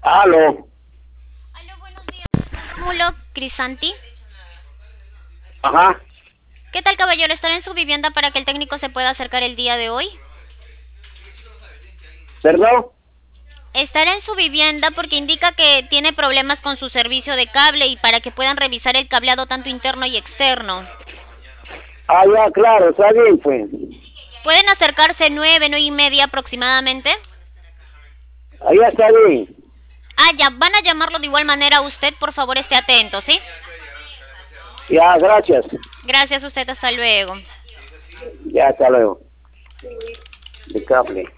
Aló. Aló, buenos días. Rómulo Crisanti. Ajá. ¿Qué tal, caballero? ¿Estará en su vivienda para que el técnico se pueda acercar el día de hoy? ¿Perdón? Estará en su vivienda porque indica que tiene problemas con su servicio de cable y para que puedan revisar el cableado tanto interno y externo. Ah, ya, claro, está bien, pues. ¿Pueden acercarse 9, 9:30 aproximadamente? Allá está bien. Ah, ya, van a llamarlo de igual manera a usted, por favor esté atento, ¿sí? Ya, gracias. Gracias a usted, hasta luego. Ya, hasta luego. De cable.